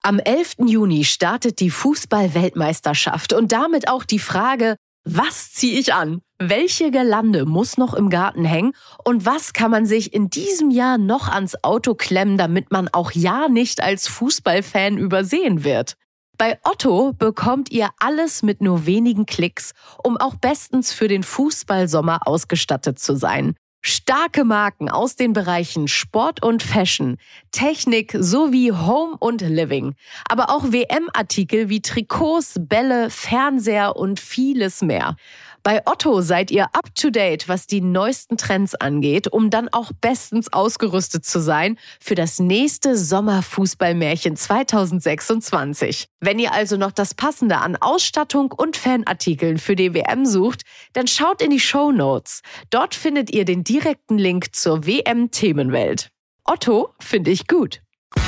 Am 11. Juni startet die Fußball-Weltmeisterschaft und damit auch die Frage, was ziehe ich an? Welche Girlande muss noch im Garten hängen? Und was kann man sich in diesem Jahr noch ans Auto klemmen, damit man auch ja nicht als Fußballfan übersehen wird? Bei Otto bekommt ihr alles mit nur wenigen Klicks, um auch bestens für den Fußballsommer ausgestattet zu sein. Starke Marken aus den Bereichen Sport und Fashion, Technik sowie Home und Living. Aber auch WM-Artikel wie Trikots, Bälle, Fernseher und vieles mehr. Bei Otto seid ihr up-to-date, was die neuesten Trends angeht, um dann auch bestens ausgerüstet zu sein für das nächste Sommerfußballmärchen 2026. Wenn ihr also noch das Passende an Ausstattung und Fanartikeln für die WM sucht, dann schaut in die Shownotes. Dort findet ihr den direkten Link zur WM-Themenwelt. Otto finde ich gut.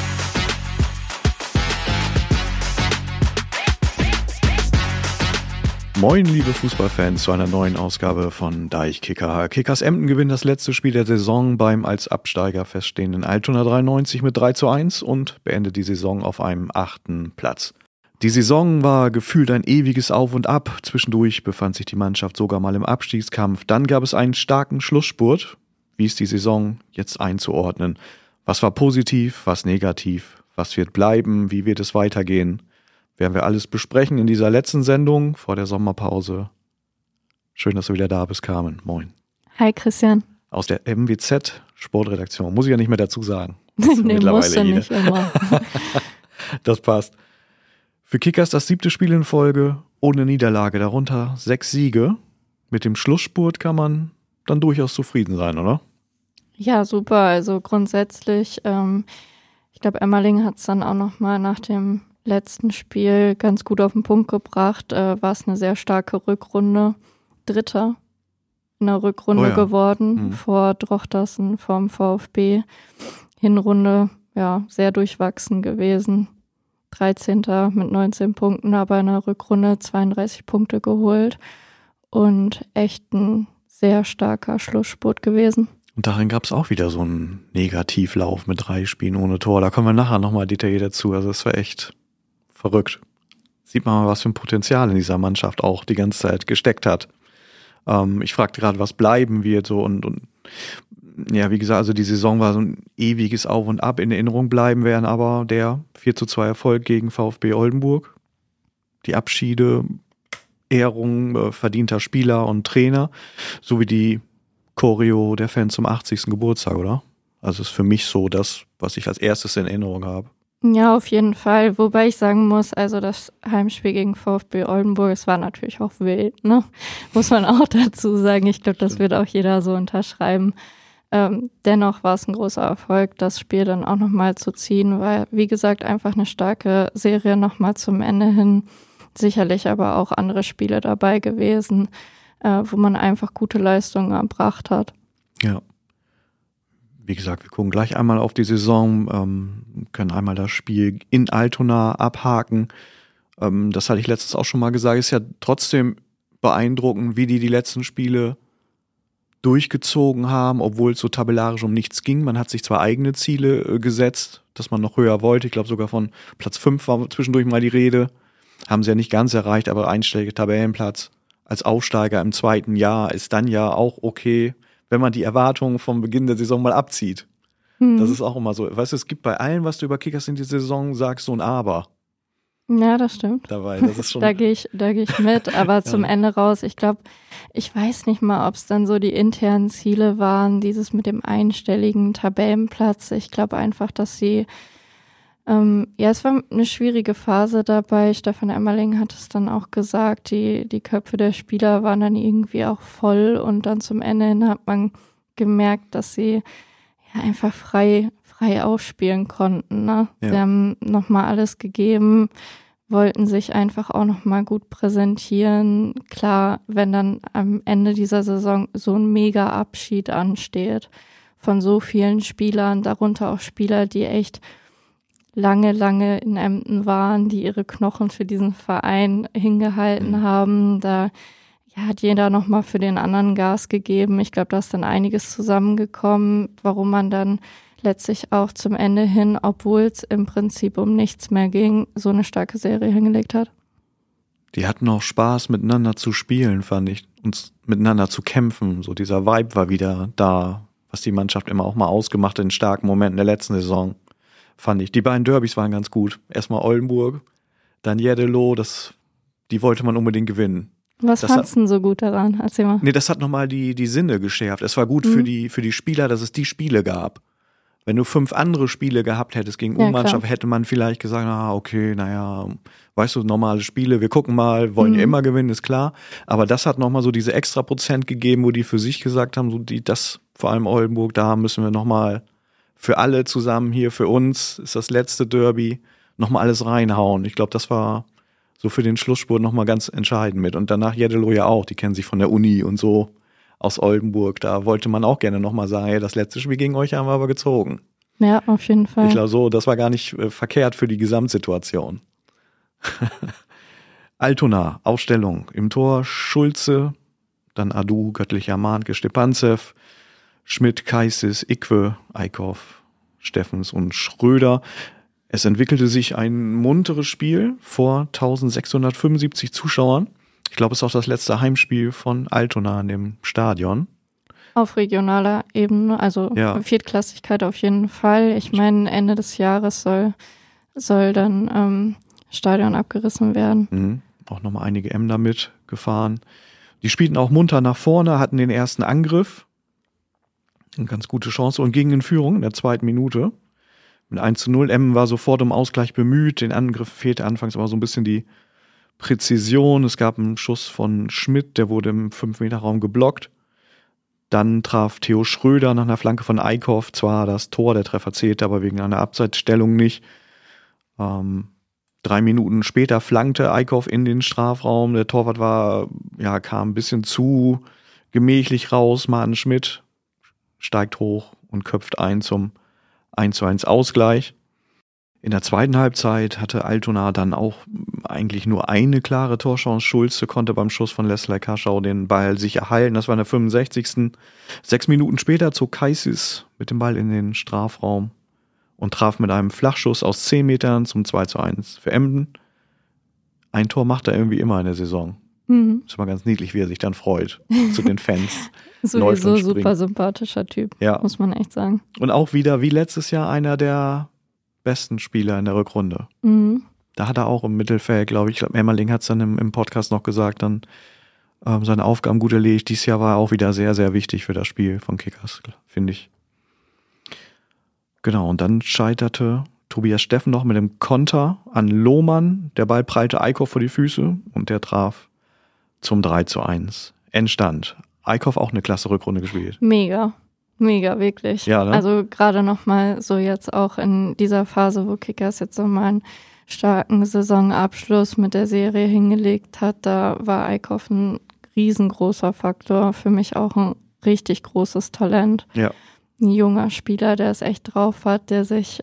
Moin, liebe Fußballfans, zu einer neuen Ausgabe von Deichkicker. Kickers Emden gewinnt das letzte Spiel der Saison beim als Absteiger feststehenden Altona 93 mit 3:1 und beendet die Saison auf einem 8. Platz. Die Saison war gefühlt ein ewiges Auf und Ab. Zwischendurch befand sich die Mannschaft sogar mal im Abstiegskampf. Dann gab es einen starken Schlussspurt. Wie ist die Saison jetzt einzuordnen? Was war positiv, was negativ? Was wird bleiben? Wie wird es weitergehen? Werden wir alles besprechen in dieser letzten Sendung vor der Sommerpause. Schön, dass du wieder da bist, Carmen. Moin. Hi, Christian. Aus der MWZ Sportredaktion. Muss ich ja nicht mehr dazu sagen. Nee, musst du nicht immer. Das passt. Für Kickers das 7. Spiel in Folge, ohne Niederlage. Darunter 6 Siege. Mit dem Schlussspurt kann man dann durchaus zufrieden sein, oder? Ja, super. Also grundsätzlich, ich glaube, Emmerling hat es dann auch nochmal nach dem letzten Spiel ganz gut auf den Punkt gebracht, war es eine sehr starke Rückrunde. Dritter in der Rückrunde geworden, vor Drochtersen, vom VfB. Hinrunde, ja, sehr durchwachsen gewesen. 13. mit 19 Punkten, aber in der Rückrunde 32 Punkte geholt und echt ein sehr starker Schlussspurt gewesen. Und darin gab es auch wieder so einen Negativlauf mit 3 Spielen ohne Tor. Da kommen wir nachher nochmal detailliert dazu. Also es war echt verrückt. Sieht man mal, was für ein Potenzial in dieser Mannschaft auch die ganze Zeit gesteckt hat. Ich fragte gerade, was bleiben wird so und ja, wie gesagt, also die Saison war so ein ewiges Auf und Ab. In Erinnerung bleiben werden aber der 4:2 Erfolg gegen VfB Oldenburg, die Abschiede, Ehrung verdienter Spieler und Trainer, sowie die Choreo der Fans zum 80. Geburtstag, oder? Also ist für mich so das, was ich als erstes in Erinnerung habe. Ja, auf jeden Fall. Wobei ich sagen muss, also das Heimspiel gegen VfB Oldenburg, es war natürlich auch wild, ne? Muss man auch dazu sagen. Ich glaube, das wird auch jeder so unterschreiben. Dennoch war es ein großer Erfolg, das Spiel dann auch nochmal zu ziehen, weil, wie gesagt, einfach eine starke Serie nochmal zum Ende hin. Sicherlich aber auch andere Spiele dabei gewesen, wo man einfach gute Leistungen erbracht hat. Ja. Wie gesagt, wir gucken gleich einmal auf die Saison, können einmal das Spiel in Altona abhaken. Das hatte ich letztens auch schon mal gesagt, ist ja trotzdem beeindruckend, wie die letzten Spiele durchgezogen haben, obwohl es so tabellarisch um nichts ging. Man hat sich zwar eigene Ziele gesetzt, dass man noch höher wollte. Ich glaube sogar von Platz 5 war zwischendurch mal die Rede. Haben sie ja nicht ganz erreicht, aber einstelliger Tabellenplatz als Aufsteiger im 2. Jahr ist dann ja auch okay, wenn man die Erwartungen vom Beginn der Saison mal abzieht. Das ist auch immer so. Weißt du, es gibt bei allem, was du über Kickers in die Saison sagst, so ein Aber. Ja, das stimmt. Dabei, das ist schon da gehe ich mit, aber zum Ende raus, ich glaube, ich weiß nicht mal, ob es dann so die internen Ziele waren, dieses mit dem einstelligen Tabellenplatz. Ich glaube einfach, dass sie es war eine schwierige Phase dabei. Stefan Emmerling hat es dann auch gesagt, die Köpfe der Spieler waren dann irgendwie auch voll und dann zum Ende hin hat man gemerkt, dass sie ja einfach frei aufspielen konnten. Ne? Ja. Sie haben nochmal alles gegeben, wollten sich einfach auch nochmal gut präsentieren. Klar, wenn dann am Ende dieser Saison so ein mega Abschied ansteht von so vielen Spielern, darunter auch Spieler, die echt lange in Emden waren, die ihre Knochen für diesen Verein hingehalten haben. Da hat jeder nochmal für den anderen Gas gegeben. Ich glaube, da ist dann einiges zusammengekommen, warum man dann letztlich auch zum Ende hin, obwohl es im Prinzip um nichts mehr ging, so eine starke Serie hingelegt hat. Die hatten auch Spaß, miteinander zu spielen, fand ich, und miteinander zu kämpfen. So dieser Vibe war wieder da, was die Mannschaft immer auch mal ausgemacht hat in starken Momenten der letzten Saison, fand ich. Die beiden Derbys waren ganz gut. Erstmal Oldenburg, dann Jeddelo, die wollte man unbedingt gewinnen. Was fandst du denn so gut daran? Erzähl mal. Nee, das hat nochmal die Sinne geschärft. Es war gut für die Spieler, dass es die Spiele gab. Wenn du 5 andere Spiele gehabt hättest gegen U-Mannschaft, hätte man vielleicht gesagt, okay, weißt du, normale Spiele, wir gucken mal, wollen ja immer gewinnen, ist klar. Aber das hat nochmal so diese extra Prozent gegeben, wo die für sich gesagt haben, vor allem Oldenburg, da müssen wir nochmal für alle zusammen hier, für uns ist das letzte Derby, nochmal alles reinhauen. Ich glaube, das war so für den Schlussspurt nochmal ganz entscheidend mit. Und danach Jeddelo ja auch, die kennen sich von der Uni und so. Aus Oldenburg, da wollte man auch gerne nochmal sagen, hey, das letzte Spiel gegen euch haben wir aber gezogen. Ja, auf jeden Fall. Ich glaube so, das war gar nicht verkehrt für die Gesamtsituation. Altona, Aufstellung. Im Tor Schulze, dann Adu, Göttlicher, Mahnke, Stepanzew, Schmidt, Kaisis, Ikwe, Eickhoff, Steffens und Schröder. Es entwickelte sich ein munteres Spiel vor 1675 Zuschauern. Ich glaube, es ist auch das letzte Heimspiel von Altona in dem Stadion. Auf regionaler Ebene, also Viertklassigkeit auf jeden Fall. Ich meine, Ende des Jahres soll dann Stadion abgerissen werden. Auch nochmal einige Emder mitgefahren. Die spielten auch munter nach vorne, hatten den ersten Angriff. Eine ganz gute Chance und gingen in Führung in der 2. Minute. Mit 1:0. Emmen war sofort um Ausgleich bemüht. Den Angriff fehlte anfangs aber so ein bisschen die Präzision. Es gab einen Schuss von Schmidt, der wurde im 5-Meter-Raum geblockt. Dann traf Theo Schröder nach einer Flanke von Eickhoff zwar das Tor, der Treffer zählte, aber wegen einer Abseitsstellung nicht. 3 Minuten später flankte Eickhoff in den Strafraum. Der Torwart kam ein bisschen zu gemächlich raus. Martin Schmidt steigt hoch und köpft ein zum 1:1 Ausgleich. In der zweiten Halbzeit hatte Altona dann auch eigentlich nur eine klare Torchance. Schulze konnte beim Schuss von Leslie Kaschau den Ball sich erhalten. Das war in der 65. 6 Minuten später zog Kaisis mit dem Ball in den Strafraum und traf mit einem Flachschuss aus 10 Metern zum 2:1 für Emden. Ein Tor macht er irgendwie immer in der Saison. Ist immer ganz niedlich, wie er sich dann freut zu den Fans. Sowieso super sympathischer Typ, muss man echt sagen. Und auch wieder wie letztes Jahr einer der besten Spieler in der Rückrunde. Da hat er auch im Mittelfeld, glaube ich, Emmerling hat es dann im Podcast noch gesagt, dann seine Aufgaben gut erledigt. Dieses Jahr war er auch wieder sehr, sehr wichtig für das Spiel von Kickers, finde ich. Genau, und dann scheiterte Tobias Steffen noch mit dem Konter an Lohmann. Der Ball prallte Eickhoff vor die Füße und der traf zum 3:1. Endstand. Eickhoff auch eine klasse Rückrunde gespielt. Mega, wirklich. Ja, ne? Also gerade nochmal so jetzt auch in dieser Phase, wo Kickers jetzt nochmal einen starken Saisonabschluss mit der Serie hingelegt hat, da war Eickhoff ein riesengroßer Faktor. Für mich auch ein richtig großes Talent. Ja. Ein junger Spieler, der es echt drauf hat, der sich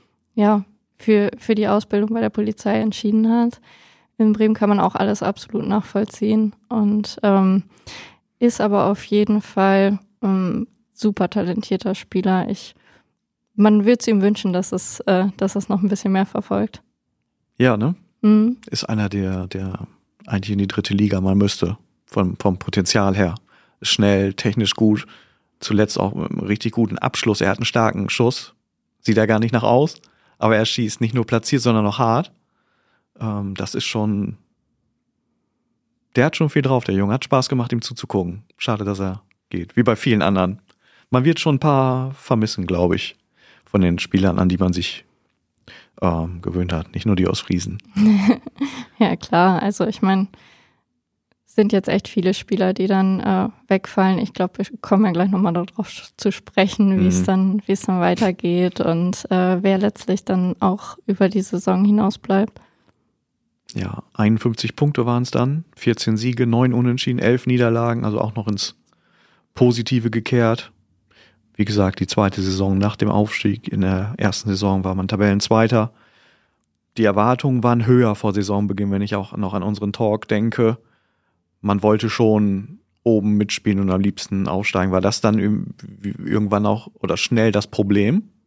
für die Ausbildung bei der Polizei entschieden hat. In Bremen kann man auch alles absolut nachvollziehen und ist aber auf jeden Fall super talentierter Spieler. Man würde es ihm wünschen, dass es noch ein bisschen mehr verfolgt. Ja, ne? Ist einer, der eigentlich in die 3. Liga mal müsste, vom Potenzial her. Schnell, technisch gut, zuletzt auch mit einem richtig guten Abschluss. Er hat einen starken Schuss, sieht er gar nicht nach aus, aber er schießt nicht nur platziert, sondern auch hart. Das ist schon, der hat schon viel drauf, der Junge. Hat Spaß gemacht, ihm zuzugucken. Schade, dass er geht, wie bei vielen anderen. Man wird schon ein paar vermissen, glaube ich, von den Spielern, an die man sich gewöhnt hat. Nicht nur die aus Friesen. Ja, klar. Also ich meine, es sind jetzt echt viele Spieler, die dann wegfallen. Ich glaube, wir kommen ja gleich nochmal darauf zu sprechen, wie es dann weitergeht und wer letztlich dann auch über die Saison hinaus bleibt. Ja, 51 Punkte waren es dann, 14 Siege, 9 Unentschieden, 11 Niederlagen, also auch noch ins Positive gekehrt. Wie gesagt, die zweite Saison nach dem Aufstieg. In der ersten Saison war man Tabellenzweiter. Die Erwartungen waren höher vor Saisonbeginn, wenn ich auch noch an unseren Talk denke. Man wollte schon oben mitspielen und am liebsten aufsteigen. War das dann irgendwann auch oder schnell das Problem?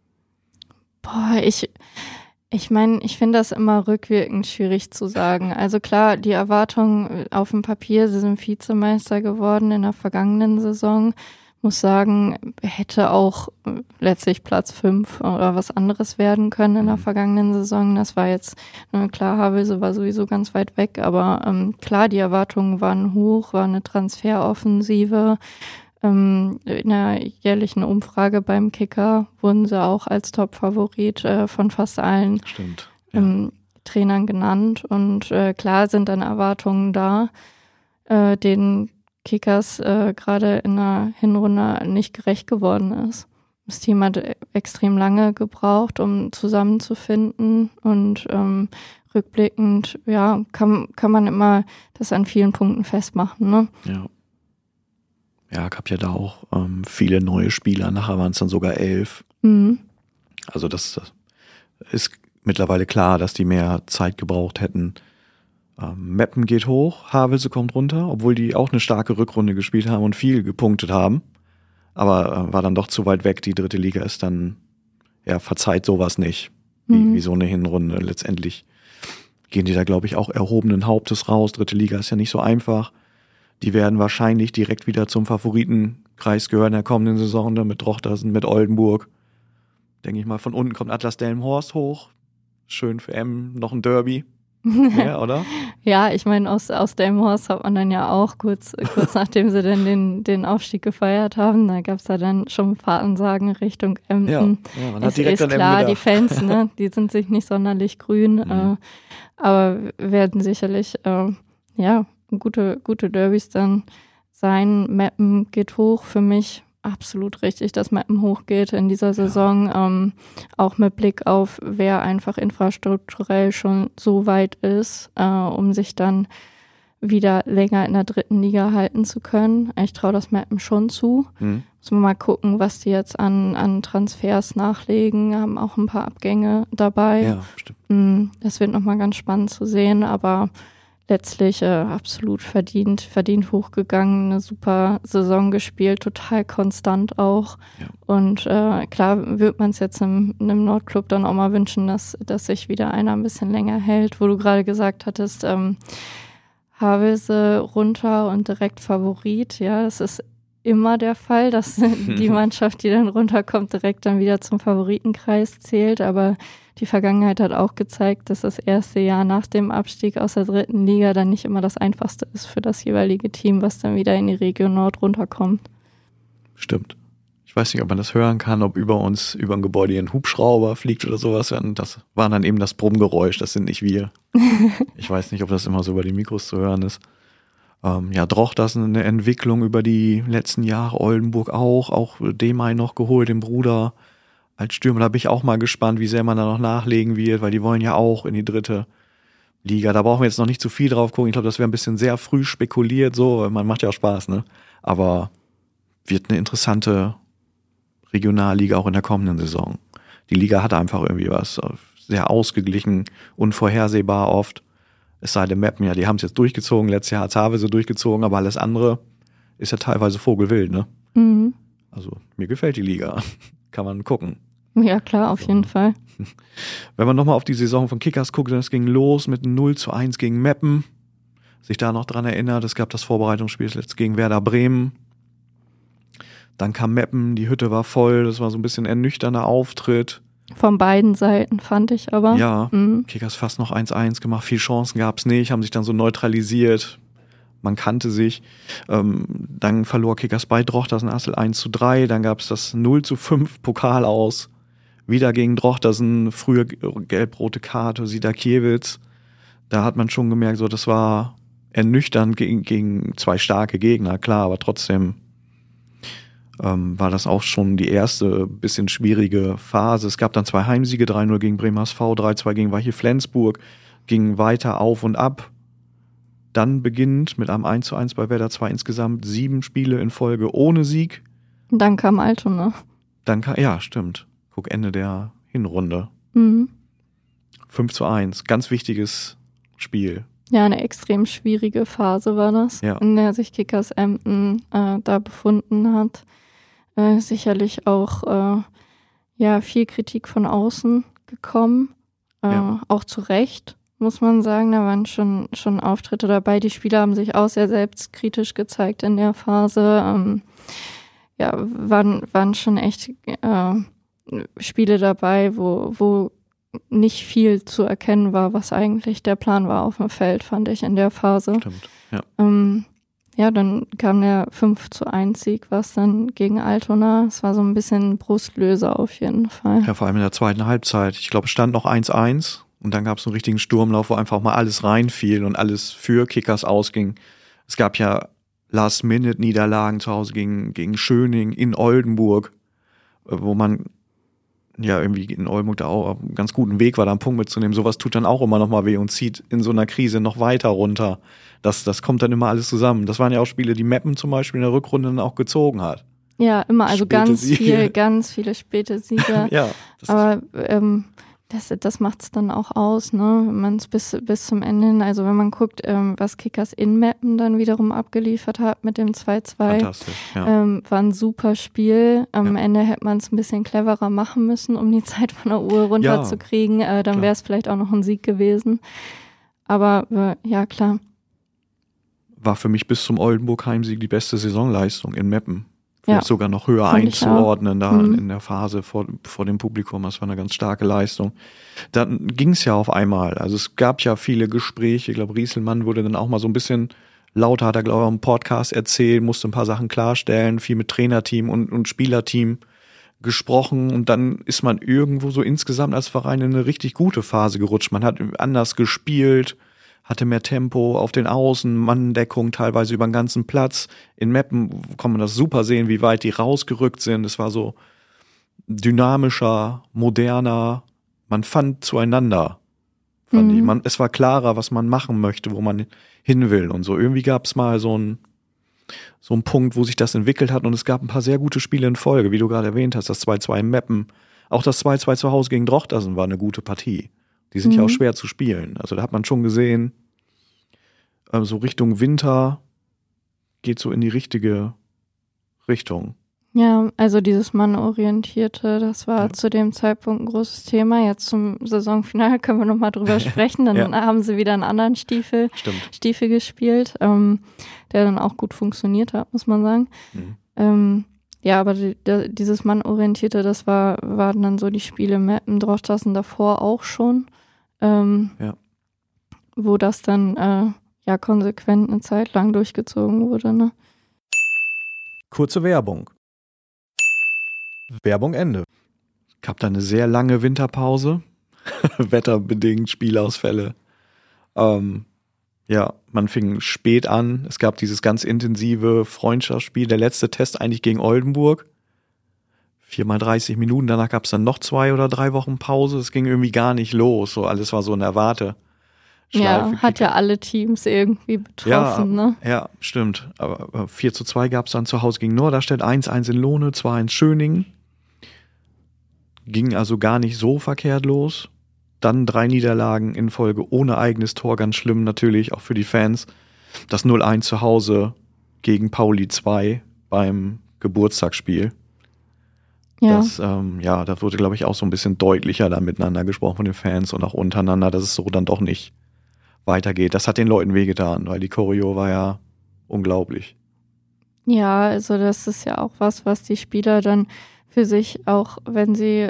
Ich meine, ich finde das immer rückwirkend schwierig zu sagen. Also klar, die Erwartungen auf dem Papier, sie sind Vizemeister geworden in der vergangenen Saison. Muss sagen, hätte auch letztlich Platz 5 oder was anderes werden können in der vergangenen Saison. Das war jetzt, klar, Havelse war sowieso ganz weit weg, aber klar, die Erwartungen waren hoch, war eine Transferoffensive. In der jährlichen Umfrage beim Kicker wurden sie auch als Top-Favorit von fast allen Trainern genannt. Und klar sind dann Erwartungen da, denen Kickers gerade in der Hinrunde nicht gerecht geworden ist. Das Team hat extrem lange gebraucht, um zusammenzufinden und rückblickend, ja, kann man immer das an vielen Punkten festmachen, ne? Ja. Ja, gab ja da auch viele neue Spieler, nachher waren es dann sogar 11. Mhm. Also das ist mittlerweile klar, dass die mehr Zeit gebraucht hätten. Meppen geht hoch, Havelse kommt runter, obwohl die auch eine starke Rückrunde gespielt haben und viel gepunktet haben. Aber war dann doch zu weit weg. Die dritte Liga ist dann, ja, verzeiht sowas nicht, wie so eine Hinrunde. Letztendlich gehen die da, glaube ich, auch erhobenen Hauptes raus. Dritte Liga ist ja nicht so einfach. Die werden wahrscheinlich direkt wieder zum Favoritenkreis gehören in der kommenden Saison, dann mit Drochtersen, mit Oldenburg. Denke ich mal, von unten kommt Atlas Delmenhorst hoch. Schön für M, noch ein Derby. Ja, oder? Ja, ich meine, aus Delmenhorst hat man dann ja auch kurz nachdem sie dann den Aufstieg gefeiert haben, da gab es ja dann schon Fahrtensagen Richtung Emden. Ja, man hat direkt ist an klar, Emden die Fans, ne, die sind sich nicht sonderlich grün, aber werden sicherlich, gute Derbys dann sein. Meppen geht hoch, für mich absolut richtig, dass Meppen hochgeht in dieser Saison, auch mit Blick auf, wer einfach infrastrukturell schon so weit ist, um sich dann wieder länger in der dritten Liga halten zu können. Ich traue das Meppen schon zu. Muss man mal gucken, was die jetzt an Transfers nachlegen, haben auch ein paar Abgänge dabei. Ja, stimmt. Das wird nochmal ganz spannend zu sehen, aber letztlich absolut verdient hochgegangen, eine super Saison gespielt, total konstant auch. Ja. Und klar wird man es jetzt im Nordclub dann auch mal wünschen, dass sich wieder einer ein bisschen länger hält, wo du gerade gesagt hattest, Havelse runter und direkt Favorit. Ja, das ist immer der Fall, dass die Mannschaft, die dann runterkommt, direkt dann wieder zum Favoritenkreis zählt, aber die Vergangenheit hat auch gezeigt, dass das erste Jahr nach dem Abstieg aus der dritten Liga dann nicht immer das Einfachste ist für das jeweilige Team, was dann wieder in die Region Nord runterkommt. Stimmt. Ich weiß nicht, ob man das hören kann, ob über ein Gebäude ein Hubschrauber fliegt oder sowas. Das war dann eben das Brummgeräusch, das sind nicht wir. Ich weiß nicht, ob das immer so über die Mikros zu hören ist. Drochters ist eine Entwicklung über die letzten Jahre, Oldenburg auch Demay noch geholt, den Bruder als Stürmer. Da bin ich auch mal gespannt, wie sehr man da noch nachlegen wird, weil die wollen ja auch in die dritte Liga. Da brauchen wir jetzt noch nicht zu viel drauf gucken. Ich glaube, das wäre ein bisschen sehr früh spekuliert, so. Man macht ja auch Spaß, ne? Aber wird eine interessante Regionalliga auch in der kommenden Saison. Die Liga hat einfach irgendwie was sehr ausgeglichen, unvorhersehbar oft. Es sei denn, Meppen, ja, die haben es jetzt durchgezogen. Letztes Jahr hat Havelse durchgezogen, aber alles andere ist ja teilweise vogelwild, ne? Also, mir gefällt die Liga. Kann man gucken. Ja, klar, auf jeden Fall. Wenn man nochmal auf die Saison von Kickers guckt, dann es ging los mit 0:1 gegen Meppen. Sich da noch dran erinnert, es gab das Vorbereitungsspiel jetzt gegen Werder Bremen. Dann kam Meppen, die Hütte war voll, das war so ein bisschen ernüchternder Auftritt. Von beiden Seiten fand ich aber. Ja, Kickers fast noch 1:1 gemacht, viel Chancen gab es nicht, haben sich dann so neutralisiert. Man kannte sich. Dann verlor Kickers bei Drochtersen Assel 1:3. Dann gab es das 0:5 Pokal aus. Wieder gegen Drochtersen, frühe gelb-rote Karte, Sidakiewicz. Da hat man schon gemerkt, so das war ernüchternd gegen zwei starke Gegner, klar, aber trotzdem war das auch schon die erste bisschen schwierige Phase. Es gab dann 2 Heimsiege, 3:0 gegen Bremen HSV, 3:2 gegen Weiche Flensburg, ging weiter auf und ab. Dann beginnt mit einem 1:1 bei Werder 2 insgesamt 7 Spiele in Folge ohne Sieg. Dann kam Altona. Ja, stimmt. Guck, Ende der Hinrunde. 5:1, ganz wichtiges Spiel. Ja, eine extrem schwierige Phase war das, in der sich Kickers Emden da befunden hat. Sicherlich auch ja, viel Kritik von außen gekommen. Auch zu Recht, muss man sagen. Da waren schon Auftritte dabei. Die Spieler haben sich auch sehr selbstkritisch gezeigt in der Phase. Waren schon echt Spiele dabei, wo nicht viel zu erkennen war, was eigentlich der Plan war auf dem Feld, fand ich in der Phase. Stimmt, ja. Dann kam der 5-1-Sieg, was dann gegen Altona. Es war so ein bisschen Brustlöser auf jeden Fall. Ja, vor allem in der zweiten Halbzeit. Ich glaube, es stand noch 1-1 und dann gab es einen richtigen Sturmlauf, wo einfach mal alles reinfiel und alles für Kickers ausging. Es gab ja Last-Minute-Niederlagen zu Hause gegen Schöning in Oldenburg, wo man ja irgendwie in Oldenburg da auch auf einem ganz guten Weg war, da einen Punkt mitzunehmen. Sowas tut dann auch immer noch mal weh und zieht in so einer Krise noch weiter runter. Das kommt dann immer alles zusammen. Das waren ja auch Spiele, die Meppen zum Beispiel in der Rückrunde dann auch gezogen hat. Ja, immer, also ganz viele späte Siege. Ja. Aber das macht's dann auch aus, ne? Wenn man es bis zum Ende hin, also wenn man guckt, was Kickers in Meppen dann wiederum abgeliefert hat mit dem 2-2. Fantastisch, ja. War ein super Spiel. Am Ende hätte man es ein bisschen cleverer machen müssen, um die Zeit von der Uhr runterzukriegen. Dann wäre es vielleicht auch noch ein Sieg gewesen. Aber ja, klar. War für mich bis zum Oldenburg-Heimsieg die beste Saisonleistung in Meppen. Vielleicht sogar noch höher einzuordnen da in der Phase vor dem Publikum. Das war eine ganz starke Leistung. Dann ging es ja auf einmal. Also es gab ja viele Gespräche. Ich glaube, Rieselmann wurde dann auch mal so ein bisschen lauter, hat er, glaube ich, im Podcast erzählt, musste ein paar Sachen klarstellen, viel mit Trainerteam und Spielerteam gesprochen. Und dann ist man irgendwo so insgesamt als Verein in eine richtig gute Phase gerutscht. Man hat anders gespielt, hatte mehr Tempo auf den Außen, Manndeckung teilweise über den ganzen Platz. In Meppen kann man das super sehen, wie weit die rausgerückt sind. Es war so dynamischer, moderner. Man fand zueinander, fand ich. Es war klarer, was man machen möchte, wo man hin will. Und so irgendwie gab es mal so einen Punkt, wo sich das entwickelt hat. Und es gab ein paar sehr gute Spiele in Folge, wie du gerade erwähnt hast. Das 2-2 in Meppen. Auch das 2-2 zu Hause gegen Drochtersen war eine gute Partie. Die sind ja auch schwer zu spielen. Also da hat man schon gesehen, so Richtung Winter geht so in die richtige Richtung. Ja, also dieses Mannorientierte, das war zu dem Zeitpunkt ein großes Thema. Jetzt zum Saisonfinale können wir nochmal drüber sprechen. Dann haben sie wieder einen anderen Stiefel gespielt, der dann auch gut funktioniert hat, muss man sagen. Aber dieses Mannorientierte, das waren dann so die Spiele Meppen, Drochtersen davor auch schon. Wo das dann konsequent eine Zeit lang durchgezogen wurde. Ne? Kurze Werbung. Werbung Ende. Es gab da eine sehr lange Winterpause. Wetterbedingt, Spielausfälle. Man fing spät an. Es gab dieses ganz intensive Freundschaftsspiel. Der letzte Test eigentlich gegen Oldenburg. 4x30 Minuten. Danach gab es dann noch 2 oder 3 Wochen Pause. Es ging irgendwie gar nicht los. So, alles war so eine Warteschleife. Ja, hat ja alle Teams irgendwie betroffen, ne? Ja, stimmt. Aber 4-2 gab es dann zu Hause gegen Norderstedt, 1-1 in Lohne, 2-1 in Schöningen. Ging also gar nicht so verkehrt los. Dann 3 Niederlagen in Folge ohne eigenes Tor, ganz schlimm natürlich, auch für die Fans. Das 0-1 zu Hause gegen Pauli 2 beim Geburtstagsspiel. Ja. Das wurde, glaube ich, auch so ein bisschen deutlicher da miteinander gesprochen von den Fans und auch untereinander, dass es so dann doch nicht weitergeht. Das hat den Leuten wehgetan, weil die Choreo war ja unglaublich. Ja, also das ist ja auch was die Spieler dann für sich auch, wenn sie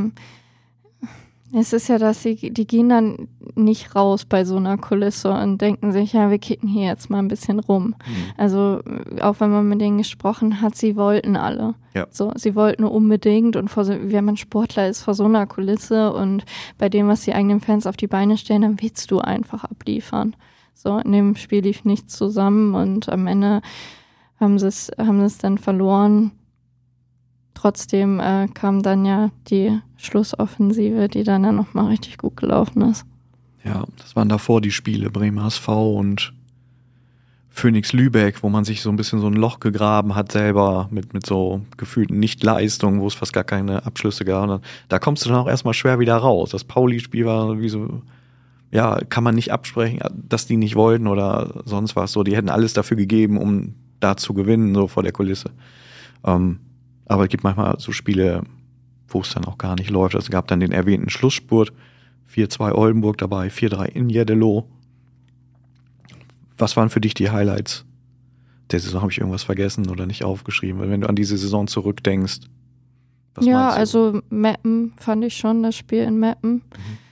es ist ja, dass die gehen dann nicht raus bei so einer Kulisse und denken sich, ja, wir kicken hier jetzt mal ein bisschen rum. Also auch wenn man mit denen gesprochen hat, sie wollten alle. Ja. So, sie wollten unbedingt und wenn man Sportler ist vor so einer Kulisse und bei dem, was die eigenen Fans auf die Beine stellen, dann willst du einfach abliefern. So, in dem Spiel lief nichts zusammen und am Ende haben sie es dann verloren. Trotzdem kam dann ja die Schlussoffensive, die dann ja nochmal richtig gut gelaufen ist. Ja, das waren davor die Spiele Bremen HSV und Phoenix Lübeck, wo man sich so ein bisschen so ein Loch gegraben hat selber mit so gefühlten Nichtleistungen, wo es fast gar keine Abschlüsse gab. Und da kommst du dann auch erstmal schwer wieder raus. Das Pauli-Spiel war wie so, ja, kann man nicht absprechen, dass die nicht wollten oder sonst was. So, die hätten alles dafür gegeben, um da zu gewinnen, so vor der Kulisse. Aber es gibt manchmal so Spiele wo es dann auch gar nicht läuft. Also es gab dann den erwähnten Schlussspurt, 4-2 Oldenburg dabei, 4-3 in Jeddelo. Was waren für dich die Highlights der Saison? Habe ich irgendwas vergessen oder nicht aufgeschrieben? Weil wenn du an diese Saison zurückdenkst, was meinst du? Also Meppen fand ich schon, das Spiel in Meppen.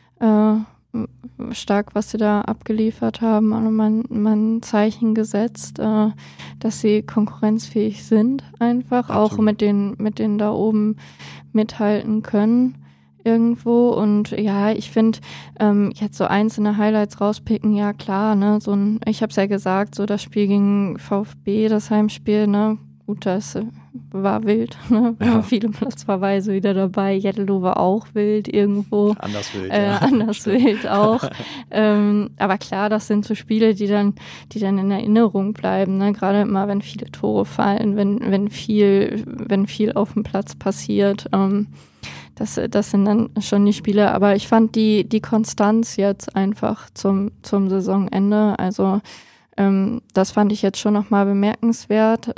Stark, was sie da abgeliefert haben. Also man ein Zeichen gesetzt, dass sie konkurrenzfähig sind einfach. Absolut. Auch mit denen da oben mithalten können irgendwo. Und ja, ich finde, jetzt so einzelne Highlights rauspicken, ja klar, ne, ich habe es ja gesagt, so das Spiel gegen VfB, das Heimspiel, ne, gut, das war wild, ne? Ja. Viele Platzverweise wieder dabei. Jeddelo war auch wild irgendwo. Anders wild. Anders wild auch. Aber klar, das sind so Spiele, die dann in Erinnerung bleiben, ne? Gerade immer, wenn viele Tore fallen, wenn viel auf dem Platz passiert. Das sind dann schon die Spiele. Aber ich fand die Konstanz jetzt einfach zum Saisonende, also das fand ich jetzt schon nochmal bemerkenswert.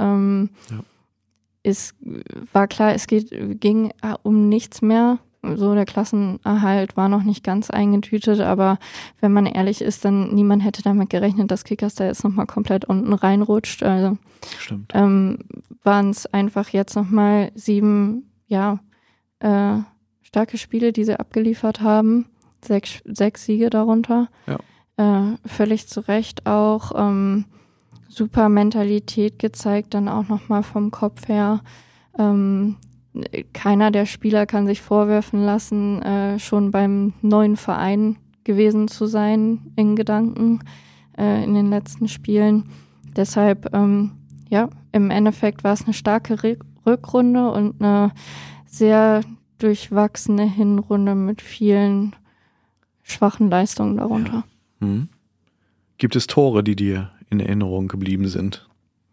Es war klar, ging um nichts mehr. So, der Klassenerhalt war noch nicht ganz eingetütet, aber wenn man ehrlich ist, dann niemand hätte damit gerechnet, dass Kickers da jetzt nochmal komplett unten reinrutscht. Also Stimmt. waren es einfach jetzt nochmal 7, starke Spiele, die sie abgeliefert haben. 6 Siege darunter. Ja. Völlig zu Recht auch super Mentalität gezeigt, dann auch nochmal vom Kopf her. Keiner der Spieler kann sich vorwerfen lassen, schon beim neuen Verein gewesen zu sein in Gedanken in den letzten Spielen. Deshalb, im Endeffekt war es eine starke Rückrunde und eine sehr durchwachsene Hinrunde mit vielen schwachen Leistungen darunter. Ja. Gibt es Tore, die dir in Erinnerung geblieben sind?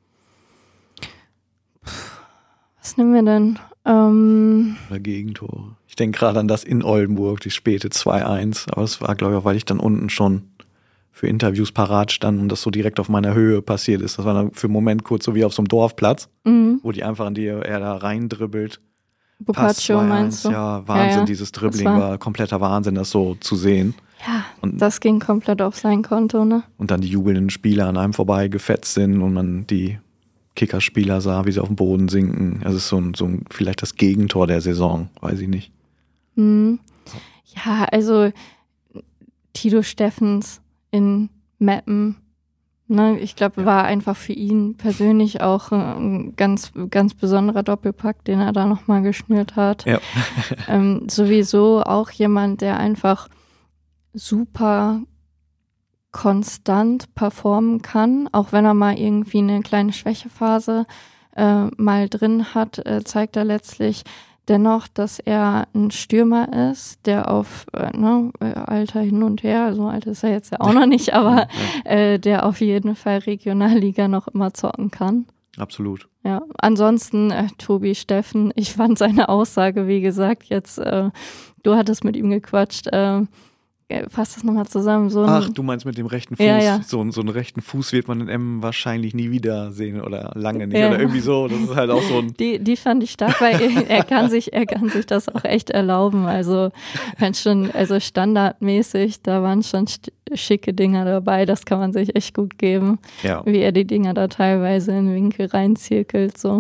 Was nehmen wir denn? Oder Gegentore? Ich denke gerade an das in Oldenburg, die späte 2-1. Aber das war, glaube ich, auch, weil ich dann unten schon für Interviews parat stand und das so direkt auf meiner Höhe passiert ist. Das war dann für einen Moment kurz so wie auf so einem Dorfplatz, wo die einfach er da reindribbelt. Boccaccio meinst du? Ja, Wahnsinn, dieses Dribbling war kompletter Wahnsinn, das so zu sehen. Ja, und das ging komplett auf sein Konto, ne? Und dann die jubelnden Spieler an einem vorbei gefetzt sind und man die Kickerspieler sah, wie sie auf den Boden sinken. Also es ist so ein vielleicht das Gegentor der Saison, weiß ich nicht. Ja, also Tito Steffens in Meppen, ne, ich glaube, war einfach für ihn persönlich auch ein ganz, ganz besonderer Doppelpack, den er da nochmal geschnürt hat. Ja. Sowieso auch jemand, der einfach super konstant performen kann, auch wenn er mal irgendwie eine kleine Schwächephase mal drin hat, zeigt er letztlich dennoch, dass er ein Stürmer ist, der auf Alter hin und her, so alt ist er jetzt ja auch noch nicht, aber der auf jeden Fall Regionalliga noch immer zocken kann. Absolut. Ja, ansonsten Tobi Steffen, ich fand seine Aussage, wie gesagt, jetzt, du hattest mit ihm gequatscht, fasst das nochmal zusammen. Ach, du meinst mit dem rechten Fuß. Ja. So einen rechten Fuß wird man in Emmen wahrscheinlich nie wieder sehen oder lange nicht. Ja. Oder irgendwie so. Das ist halt auch so ein. Die fand ich stark, weil er kann sich das auch echt erlauben. Also standardmäßig, da waren schon schicke Dinger dabei. Das kann man sich echt gut geben. Ja. Wie er die Dinger da teilweise in den Winkel reinzirkelt. So.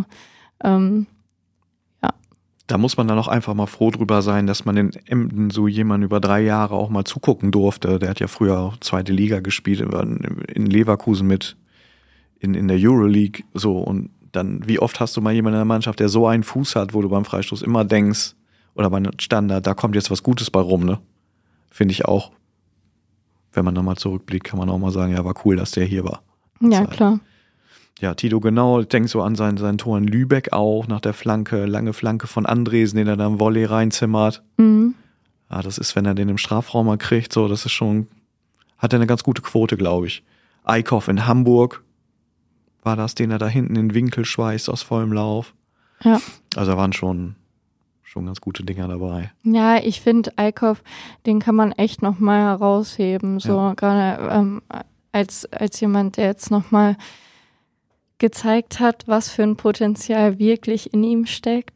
Da muss man dann auch einfach mal froh drüber sein, dass man in Emden so jemanden über 3 Jahre auch mal zugucken durfte. Der hat ja früher auch 2. Liga gespielt, in Leverkusen mit in der Euroleague. So, und dann, wie oft hast du mal jemanden in der Mannschaft, der so einen Fuß hat, wo du beim Freistoß immer denkst, oder bei einem Standard, da kommt jetzt was Gutes bei rum, ne? Finde ich auch. Wenn man nochmal zurückblickt, kann man auch mal sagen, ja, war cool, dass der hier war. Ja, klar. Ja, Tito, genau, ich denke so an sein Tor in Lübeck auch, nach der lange Flanke von Andresen, den er dann Volley reinzimmert. Ja, das ist, wenn er den im Strafraum mal kriegt, so, das ist schon, hat er eine ganz gute Quote, glaube ich. Eickhoff in Hamburg war das, den er da hinten in den Winkel schweißt aus vollem Lauf. Ja. Also da waren schon ganz gute Dinger dabei. Ja, ich finde Eickhoff, den kann man echt nochmal herausheben, so gerade als jemand, der jetzt nochmal gezeigt hat, was für ein Potenzial wirklich in ihm steckt. Ja.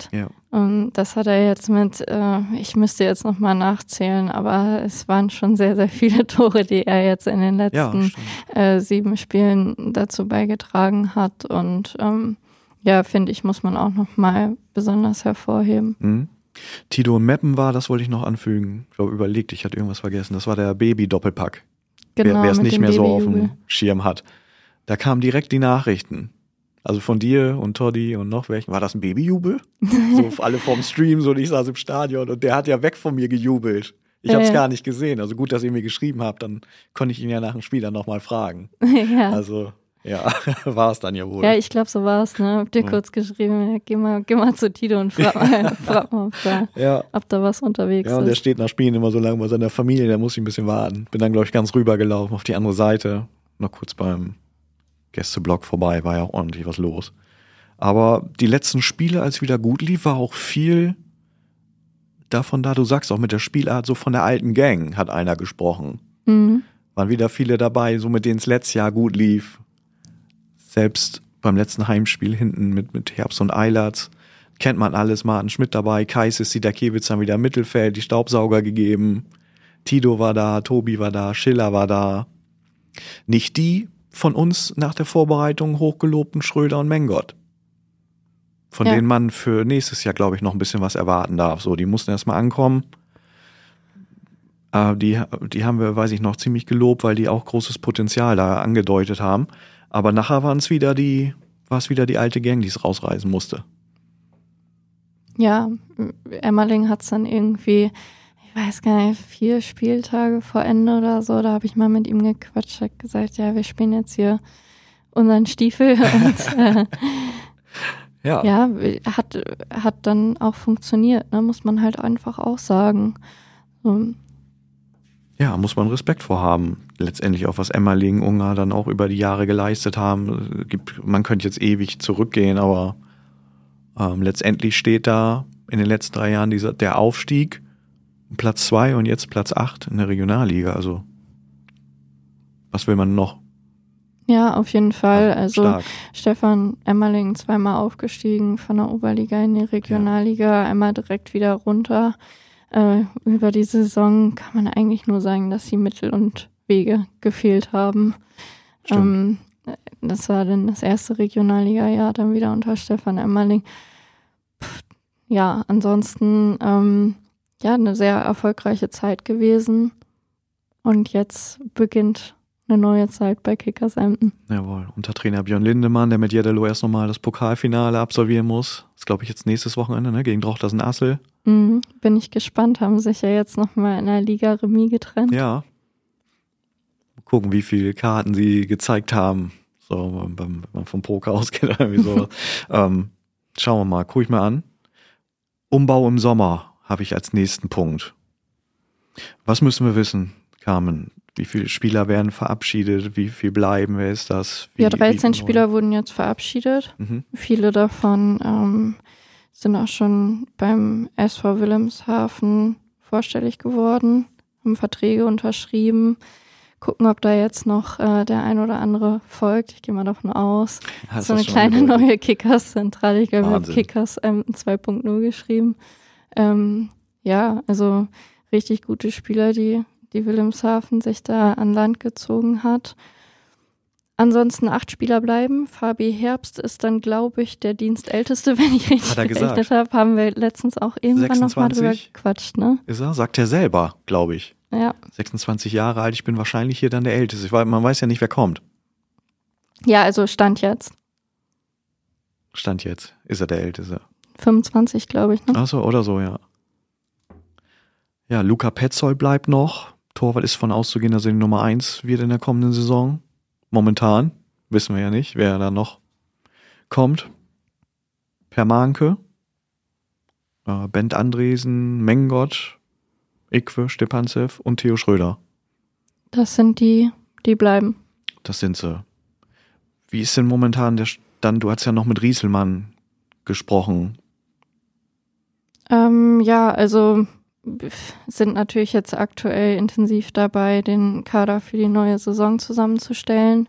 Und das hat er jetzt ich müsste jetzt nochmal nachzählen, aber es waren schon sehr, sehr viele Tore, die er jetzt in den letzten 7 Spielen dazu beigetragen hat. Und finde ich, muss man auch nochmal besonders hervorheben. Mhm. Tito und Meppen das wollte ich noch anfügen. Ich glaube, überlegt, ich hatte irgendwas vergessen. Das war der Baby-Doppelpack. Genau, wer es nicht mehr so auf Babyjubel. dem Schirm hat. Da kamen direkt die Nachrichten. Also von dir und Toddy und noch welchen. War das ein Babyjubel? So alle vorm Stream, so ich saß im Stadion und der hat ja weg von mir gejubelt. Ich habe es gar nicht gesehen. Also gut, dass ihr mir geschrieben habt, dann konnte ich ihn ja nach dem Spiel dann nochmal fragen. Ja. Also, ja, war es dann ja wohl. Ja, ich glaube, so war es, ne? Hab dir kurz geschrieben, geh mal zu Tito und frag mal ob da was unterwegs ist. Ja, und der steht nach Spielen immer so lange bei seiner Familie, da muss ich ein bisschen warten. Bin dann, glaube ich, ganz rübergelaufen auf die andere Seite. Noch kurz beim Gästeblock vorbei, war ja auch ordentlich was los. Aber die letzten Spiele, als es wieder gut lief, war auch viel davon da, du sagst auch mit der Spielart, so von der alten Gang hat einer gesprochen. Mhm. Waren wieder viele dabei, so mit denen es letztes Jahr gut lief. Selbst beim letzten Heimspiel hinten mit Herbst und Eilerts kennt man alles. Martin Schmidt dabei, Kaisis, Sidakiewicz dann wieder im Mittelfeld, die Staubsauger gegeben. Tito war da, Tobi war da, Schiller war da. Nicht die von uns nach der Vorbereitung hochgelobten Schröder und Mengott. Von denen man für nächstes Jahr, glaube ich, noch ein bisschen was erwarten darf. So, die mussten erstmal ankommen. Die haben wir, weiß ich noch, ziemlich gelobt, weil die auch großes Potenzial da angedeutet haben. Aber nachher war es wieder die alte Gang, die es rausreißen musste. Ja, Emmerling hat es dann irgendwie, ich weiß gar nicht, 4 Spieltage vor Ende oder so, da habe ich mal mit ihm gequatscht, hat gesagt, ja, wir spielen jetzt hier unseren Stiefel und hat dann auch funktioniert, ne? Muss man halt einfach auch sagen. Ja, muss man Respekt vor haben. Letztendlich auch, was Emmerling, Ungar dann auch über die Jahre geleistet haben. Man könnte jetzt ewig zurückgehen, aber letztendlich steht da in den letzten 3 Jahren der Aufstieg, Platz 2 und jetzt Platz 8 in der Regionalliga. Also, was will man noch? Ja, auf jeden Fall. Also stark. Stefan Emmerling 2-mal aufgestiegen von der Oberliga in die Regionalliga, einmal direkt wieder runter. Über die Saison kann man eigentlich nur sagen, dass die Mittel und Wege gefehlt haben. Das war dann das erste Regionalliga-Jahr dann wieder unter Stefan Emmerling. Ja, ansonsten eine sehr erfolgreiche Zeit gewesen. Und jetzt beginnt eine neue Zeit bei Kickers Emden. Jawohl, unter Trainer Björn Lindemann, der mit Jeddelo erst nochmal das Pokalfinale absolvieren muss. Das glaube ich jetzt nächstes Wochenende, ne? Gegen Drochtersen-Assel. Bin ich gespannt, haben sich ja jetzt nochmal in der Liga Remis getrennt. Ja. Gucken, wie viele Karten sie gezeigt haben. So, wenn man vom Poker ausgeht oder irgendwie so. Schauen wir mal, gucke ich mal an. Umbau im Sommer habe ich als nächsten Punkt. Was müssen wir wissen, Carmen? Wie viele Spieler werden verabschiedet? Wie viel bleiben? Wer ist das? 13 Spieler wurden jetzt verabschiedet. Viele davon sind auch schon beim SV Wilhelmshaven vorstellig geworden, haben Verträge unterschrieben. Gucken, ob da jetzt noch der ein oder andere folgt. Ich gehe mal davon aus. Ja, so eine kleine neue Kickers-Zentrale. Ich glaube, ich habe Kickers 2.0 geschrieben. Also richtig gute Spieler, die Wilhelmshaven sich da an Land gezogen hat. Ansonsten 8 Spieler bleiben. Fabi Herbst ist dann, glaube ich, der Dienstälteste, wenn ich richtig gerechnet habe. Haben wir letztens auch irgendwann nochmal drüber gequatscht, ne? Ist er? Sagt er selber, glaube ich. Ja. 26 Jahre alt, ich bin wahrscheinlich hier dann der Älteste. Man weiß ja nicht, wer kommt. Ja, also Stand jetzt. Stand jetzt ist er der Älteste. 25, glaube ich, ne? Ach so, oder so, ja. Ja, Luca Petzold bleibt noch. Torwart ist von auszugehen, dass er die Nummer 1 wird in der kommenden Saison. Momentan. Wissen wir ja nicht, wer da noch kommt. Permanke. Bent Andresen, Mengott, Ikwe, Stepanzev und Theo Schröder. Das sind die bleiben. Das sind sie. Wie ist denn momentan der Stand? Du hast ja noch mit Rieselmann gesprochen. Also sind natürlich jetzt aktuell intensiv dabei, den Kader für die neue Saison zusammenzustellen.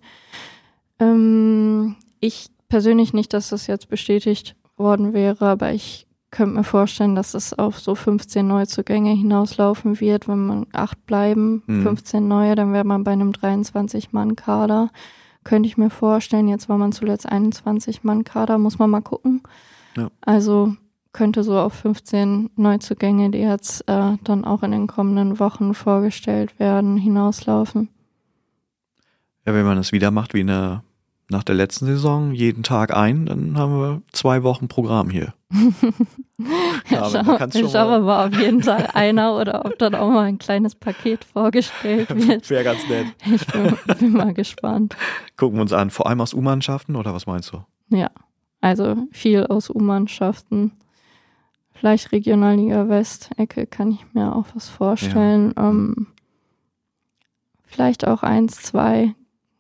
Ich persönlich nicht, dass das jetzt bestätigt worden wäre, aber ich könnte mir vorstellen, dass es auf so 15 Neuzugänge hinauslaufen wird. Wenn man 8 bleiben, 15 neue, dann wäre man bei einem 23-Mann-Kader. Könnte ich mir vorstellen. Jetzt war man zuletzt 21-Mann-Kader, muss man mal gucken. Ja. Also könnte so auf 15 Neuzugänge, die jetzt dann auch in den kommenden Wochen vorgestellt werden, hinauslaufen. Ja, wenn man das wieder macht wie nach der letzten Saison, jeden Tag dann haben wir 2 Wochen Programm hier. Schauen wir mal, ob jeden Tag einer oder ob dann auch mal ein kleines Paket vorgestellt wird. Wäre ganz nett. Ich bin mal gespannt. Gucken wir uns an, vor allem aus U-Mannschaften oder was meinst du? Ja, also viel aus U-Mannschaften. Vielleicht Regionalliga West-Ecke kann ich mir auch was vorstellen. Ja. Vielleicht auch 2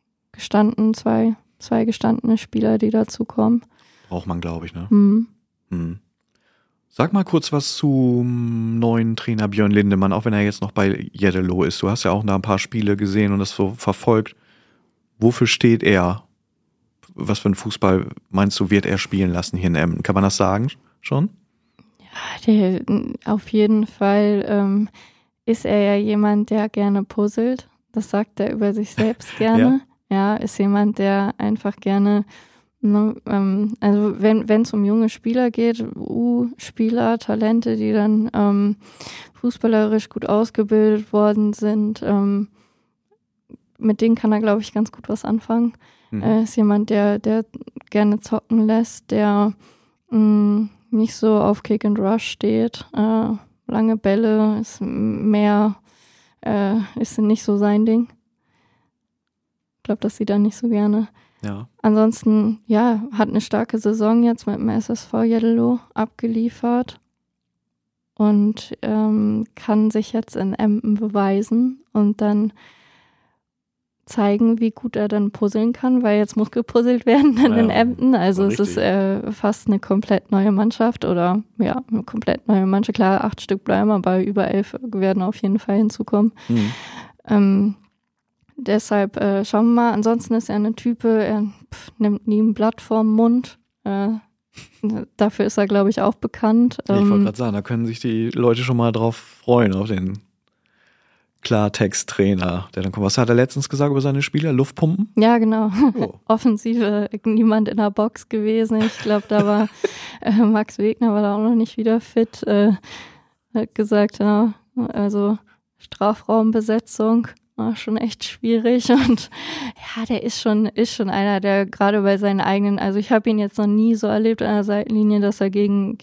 gestandene Spieler, die dazukommen. Braucht man, glaube ich, ne? Mhm. Sag mal kurz was zum neuen Trainer Björn Lindemann, auch wenn er jetzt noch bei Jeddelo ist. Du hast ja auch da ein paar Spiele gesehen und das so verfolgt. Wofür steht er? Was für einen Fußball meinst du, wird er spielen lassen hier in Emden? Kann man das sagen schon? Ja, auf jeden Fall ist er ja jemand, der gerne puzzelt. Das sagt er über sich selbst gerne. Ja, ist jemand, der einfach gerne, also wenn es um junge Spieler geht, Spieler, Talente, die dann fußballerisch gut ausgebildet worden sind, mit denen kann er, glaube ich, ganz gut was anfangen. Ist jemand, der gerne zocken lässt, der nicht so auf Kick and Rush steht. Lange Bälle ist nicht so sein Ding. Ich glaube, das sieht er nicht so gerne. Ja. Ansonsten, ja, hat eine starke Saison jetzt mit dem SSV Jeddelo abgeliefert und kann sich jetzt in Emden beweisen und dann zeigen, wie gut er dann puzzeln kann, weil jetzt muss gepuzzelt werden dann in Emden. Also es ist fast eine komplett neue Mannschaft oder ja, eine komplett neue Mannschaft. Klar, 8 Stück bleiben, aber über 11 werden auf jeden Fall hinzukommen. Deshalb schauen wir mal. Ansonsten ist er eine Type, er nimmt nie ein Blatt vorm Mund. Dafür ist er, glaube ich, auch bekannt. Ich wollte gerade sagen, da können sich die Leute schon mal drauf freuen, auf den Klartext-Trainer, der dann kommt. Was hat er letztens gesagt über seine Spieler? Luftpumpen? Ja, genau. Oh. Offensive, niemand in der Box gewesen. Ich glaube, da war Max Wegner war da auch noch nicht wieder fit. Hat gesagt, ja, also Strafraumbesetzung war schon echt schwierig und ja, der ist schon einer, der gerade bei seinen eigenen, also ich habe ihn jetzt noch nie so erlebt an der Seitenlinie, dass er gegen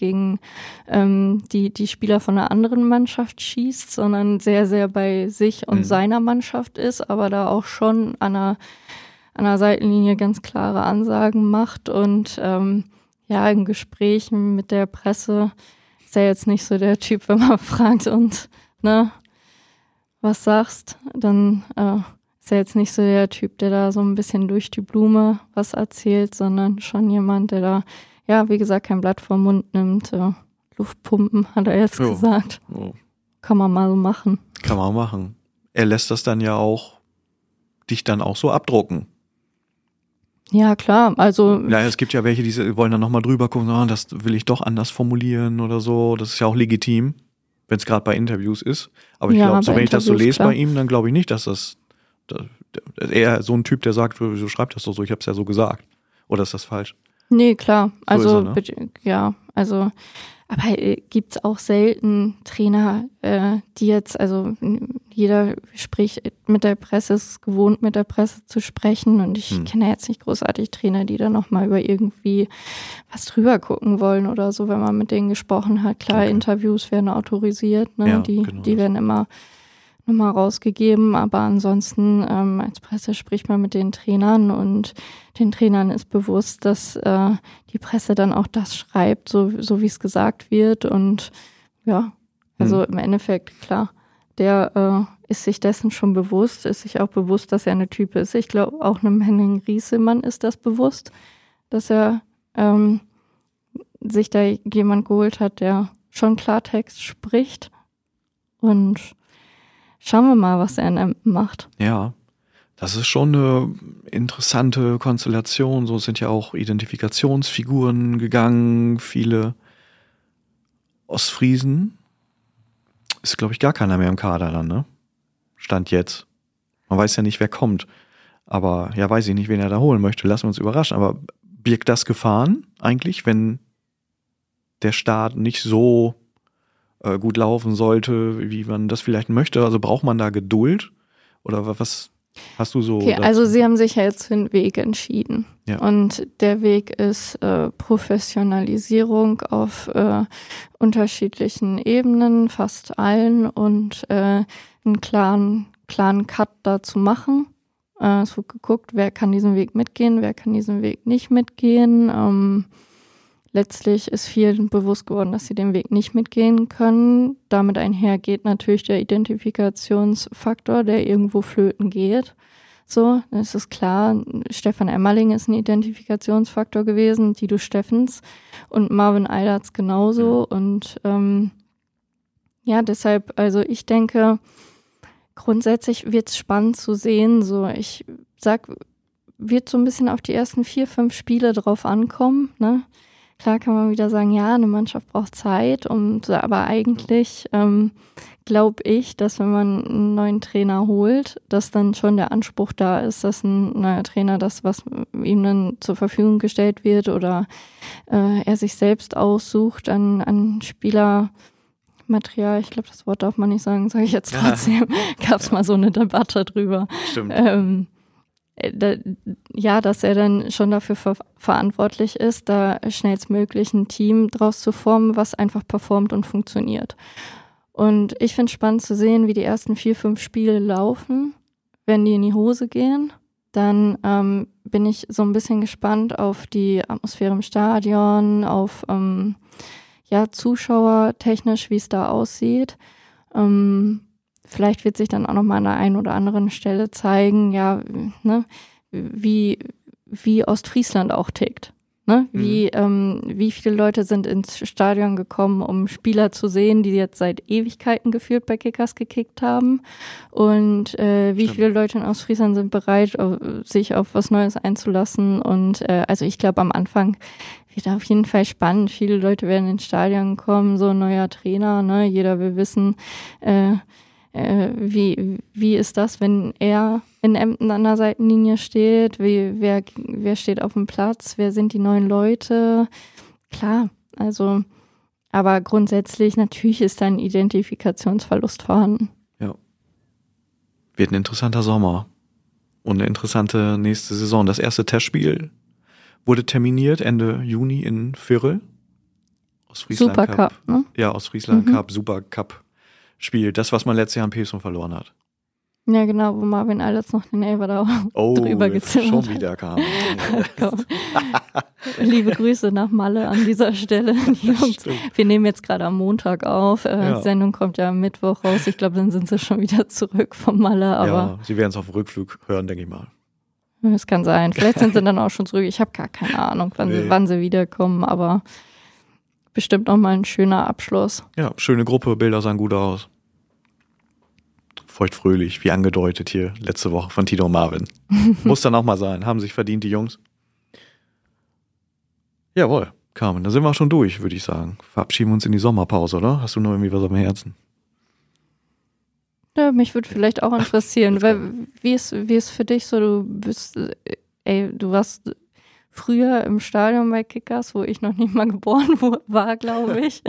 die Spieler von einer anderen Mannschaft schießt, sondern sehr, sehr bei sich und seiner Mannschaft ist, aber da auch schon an der Seitenlinie ganz klare Ansagen macht und ja, in Gesprächen mit der Presse ist er jetzt nicht so der Typ, wenn man fragt und was sagst, dann ist er jetzt nicht so der Typ, der da so ein bisschen durch die Blume was erzählt, sondern schon jemand, der da, ja, wie gesagt, kein Blatt vom Mund nimmt. Luftpumpen, hat er jetzt gesagt. Oh. Kann man mal so machen. Kann man machen. Er lässt das dann ja auch, dich dann auch so abdrucken. Ja, klar, also. Ja, es gibt ja welche, die wollen dann nochmal drüber gucken, das will ich doch anders formulieren oder so. Das ist ja auch legitim, wenn es gerade bei Interviews ist. Aber ich glaube, so wenn ich das so lese bei ihm, dann glaube ich nicht, dass das eher so ein Typ, der sagt, wieso schreibt das doch so, ich habe es ja so gesagt. Oder ist das falsch? Nee, klar. Also, so er, ne? Ja, also, aber gibt's auch selten Trainer, die jetzt, also jeder spricht mit der Presse, ist gewohnt, mit der Presse zu sprechen und ich kenne jetzt nicht großartig Trainer, die da nochmal über irgendwie was drüber gucken wollen oder so, wenn man mit denen gesprochen hat. Klar, okay. Interviews werden autorisiert, ne? Ja, die werden immer nochmal rausgegeben, aber ansonsten als Presse spricht man mit den Trainern und den Trainern ist bewusst, dass die Presse dann auch das schreibt, so wie es gesagt wird und ja, also im Endeffekt, klar, der ist sich dessen schon bewusst, ist sich auch bewusst, dass er eine Typ ist. Ich glaube, auch einem Henning Riesemann ist das bewusst, dass er sich da jemand geholt hat, der schon Klartext spricht und schauen wir mal, was er in Emden macht. Ja, das ist schon eine interessante Konstellation. So sind ja auch Identifikationsfiguren gegangen. Viele Ostfriesen ist, glaube ich, gar keiner mehr im Kader dann, ne? Stand jetzt. Man weiß ja nicht, wer kommt. Aber ja, weiß ich nicht, wen er da holen möchte. Lassen wir uns überraschen. Aber birgt das Gefahren eigentlich, wenn der Start nicht so gut laufen sollte, wie man das vielleicht möchte? Also braucht man da Geduld? Oder was hast du so? Okay, dazu? also sie haben sich ja jetzt für einen Weg entschieden. Ja. Und der Weg ist Professionalisierung auf unterschiedlichen Ebenen, fast allen, und einen klaren Cut da zu machen. Es wird geguckt, wer kann diesen Weg mitgehen, wer kann diesen Weg nicht mitgehen. Letztlich ist vielen bewusst geworden, dass sie den Weg nicht mitgehen können. Damit einher geht natürlich der Identifikationsfaktor, der irgendwo flöten geht. So, es ist klar, Stefan Emmerling ist ein Identifikationsfaktor gewesen, Dido Steffens und Marvin Eilertz genauso. Und ja, deshalb, also ich denke, grundsätzlich wird es spannend zu sehen. So, ich sag, wird so ein bisschen auf die ersten 4, 5 Spiele drauf ankommen, ne? Klar kann man wieder sagen, ja, eine Mannschaft braucht Zeit, aber eigentlich glaube ich, dass wenn man einen neuen Trainer holt, dass dann schon der Anspruch da ist, dass ein neuer Trainer das, was ihm dann zur Verfügung gestellt wird oder er sich selbst aussucht an Spielermaterial, ich glaube, das Wort darf man nicht sagen, sage ich jetzt trotzdem, gab es mal so eine Debatte drüber. Stimmt. Dass er dann schon dafür verantwortlich ist, da schnellstmöglich ein Team draus zu formen, was einfach performt und funktioniert. Und ich finde es spannend zu sehen, wie die ersten 4, 5 Spiele laufen. Wenn die in die Hose gehen, dann bin ich so ein bisschen gespannt auf die Atmosphäre im Stadion, auf zuschauertechnisch, wie es da aussieht. Vielleicht wird sich dann auch noch mal an der einen oder anderen Stelle zeigen, ja, ne, wie Ostfriesland auch tickt. Ne? Wie viele Leute sind ins Stadion gekommen, um Spieler zu sehen, die jetzt seit Ewigkeiten gefühlt bei Kickers gekickt haben. Und wie viele Leute in Ostfriesland sind bereit, sich auf was Neues einzulassen. Und also ich glaube, am Anfang wird auf jeden Fall spannend. Viele Leute werden ins Stadion kommen, so ein neuer Trainer, ne? Jeder will wissen, wie ist das, wenn er in Emden an der Seitenlinie steht? Wer steht auf dem Platz? Wer sind die neuen Leute? Klar, also, aber grundsätzlich natürlich ist da ein Identifikationsverlust vorhanden. Ja. Wird ein interessanter Sommer und eine interessante nächste Saison. Das erste Testspiel wurde terminiert Ende Juni in Firl. Ostfriesland Supercup, ne? Ja, Ostfriesland Cup, Supercup. Spiel, das, was man letztes Jahr in Pesum verloren hat. Ja, genau, wo Marvin Eilertz noch den Elfer da drüber gezimmert hat. Schon wieder kam. Liebe Grüße nach Malle an dieser Stelle. Wir nehmen jetzt gerade am Montag auf. Die Sendung kommt ja am Mittwoch raus. Ich glaube, dann sind sie schon wieder zurück vom Malle. Aber ja, sie werden es auf dem Rückflug hören, denke ich mal. Das kann sein. Vielleicht sind sie dann auch schon zurück. Ich habe gar keine Ahnung, wann sie wiederkommen, aber bestimmt nochmal ein schöner Abschluss. Ja, schöne Gruppe, Bilder sahen gut aus. Feuchtfröhlich, wie angedeutet hier letzte Woche von Tito und Marvin. Muss dann auch mal sein, haben sich verdient, die Jungs. Jawohl, Carmen, da sind wir auch schon durch, würde ich sagen. Verabschieden wir uns in die Sommerpause, oder? Hast du noch irgendwie was am Herzen? Ja, mich würde vielleicht auch interessieren, weil wie ist für dich so, du warst früher im Stadion bei Kickers, wo ich noch nicht mal geboren war, glaube ich.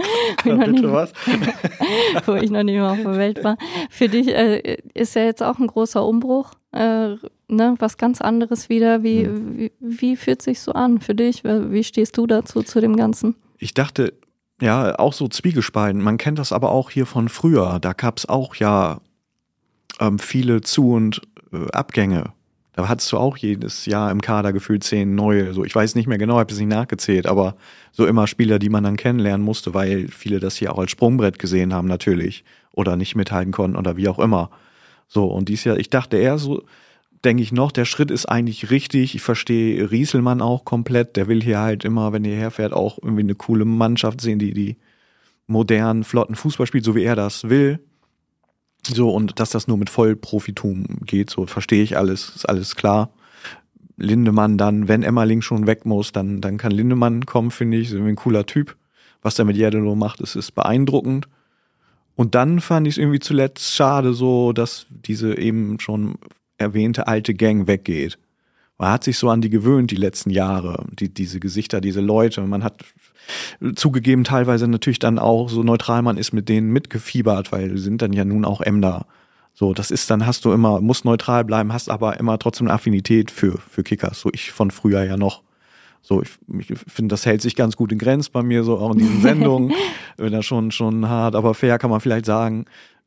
Wo ich noch nicht mal auf der Welt war. Für dich ist ja jetzt auch ein großer Umbruch, ne? Was ganz anderes wieder. Wie fühlt sich so an für dich? Wie stehst du dazu, zu dem Ganzen? Ich dachte, ja, auch so zwiegespalten. Man kennt das aber auch hier von früher. Da gab es auch viele Zu- und Abgänge. Da hattest du auch jedes Jahr im Kader gefühlt 10 neue. So, ich weiß nicht mehr genau, habe es nicht nachgezählt, aber so immer Spieler, die man dann kennenlernen musste, weil viele das hier auch als Sprungbrett gesehen haben natürlich oder nicht mithalten konnten oder wie auch immer. So, und dieses Jahr, ich dachte eher so, denke ich noch, der Schritt ist eigentlich richtig. Ich verstehe Rieselmann auch komplett. Der will hier halt immer, wenn er herfährt, auch irgendwie eine coole Mannschaft sehen, die modernen, flotten Fußball spielt, so wie er das will. So, und dass das nur mit Vollprofitum geht, so verstehe ich alles, ist alles klar. Lindemann dann, wenn Emmerling schon weg muss, dann kann Lindemann kommen, finde ich, ist irgendwie ein cooler Typ. was der mit Jerdelo macht, ist beeindruckend. Und dann fand ich es irgendwie zuletzt schade so, dass diese eben schon erwähnte alte Gang weggeht. Man hat sich so an die gewöhnt die letzten Jahre, diese Gesichter, diese Leute. Man hat zugegeben teilweise natürlich dann auch, so neutral man ist, mit denen mitgefiebert, weil die sind dann ja nun auch Emder. So, das ist dann, hast du immer, musst neutral bleiben, hast aber immer trotzdem eine Affinität für Kickers. So ich von früher ja noch. So, ich finde, das hält sich ganz gut in Grenzen bei mir, so auch in diesen Sendungen. Wenn er schon hart, aber fair kann man vielleicht sagen.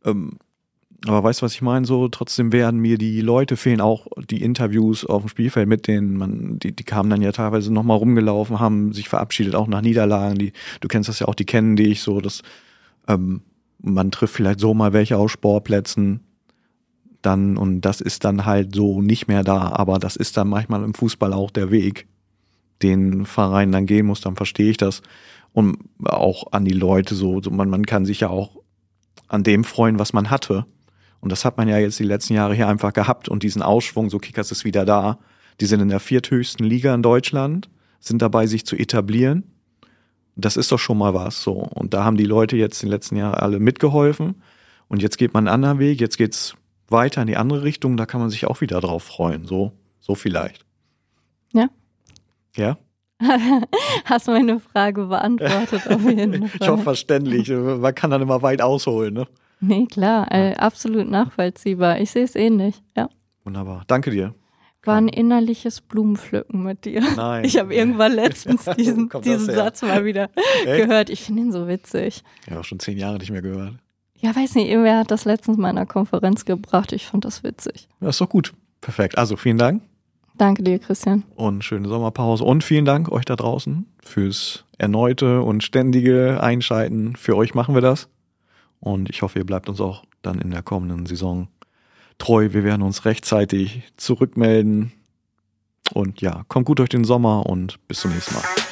Aber weißt du, was ich meine? So, trotzdem werden mir die Leute fehlen, auch die Interviews auf dem Spielfeld mit denen, die kamen dann ja teilweise nochmal rumgelaufen, haben sich verabschiedet, auch nach Niederlagen. Du kennst das ja auch, die kennen dich, so, dass man trifft vielleicht so mal welche aus Sportplätzen dann, und das ist dann halt so nicht mehr da. Aber das ist dann manchmal im Fußball auch der Weg, den Verein dann gehen muss, dann verstehe ich das. Und auch an die Leute so man kann sich ja auch an dem freuen, was man hatte. Und das hat man ja jetzt die letzten Jahre hier einfach gehabt. Und diesen Ausschwung, so Kickers ist wieder da. Die sind in der 4. höchsten Liga in Deutschland, sind dabei, sich zu etablieren. Das ist doch schon mal was. So. Und da haben die Leute jetzt in den letzten Jahren alle mitgeholfen. Und jetzt geht man einen anderen Weg. Jetzt geht's weiter in die andere Richtung. Da kann man sich auch wieder drauf freuen. So vielleicht. Ja. Ja? Hast meine Frage beantwortet auf jeden Fall. Ich hoffe, verständlich. Man kann dann immer weit ausholen, ne? Nee, klar, absolut nachvollziehbar. Ich sehe es ähnlich, ja. Wunderbar. Danke dir. War ein innerliches Blumenpflücken mit dir. Nein. Ich habe irgendwann letztens diesen Satz mal wieder gehört. Ich finde ihn so witzig. Ja, auch schon 10 Jahre nicht mehr gehört. Ja, weiß nicht, irgendwer hat das letztens mal in einer Konferenz gebracht. Ich fand das witzig. Ja, ist doch gut. Perfekt. Also vielen Dank. Danke dir, Christian. Und schöne Sommerpause. Und vielen Dank euch da draußen fürs erneute und ständige Einschalten. Für euch machen wir das. Und ich hoffe, ihr bleibt uns auch dann in der kommenden Saison treu. Wir werden uns rechtzeitig zurückmelden. Und ja, kommt gut durch den Sommer und bis zum nächsten Mal.